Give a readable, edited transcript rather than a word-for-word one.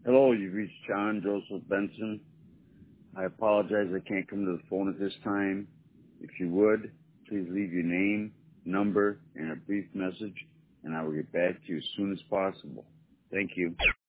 Hello, you've reached John Joseph Benson. I apologize I can't come to the phone at this time. If you would, please leave your name, number, and a brief message, and I will get back to you as soon as possible. Thank you.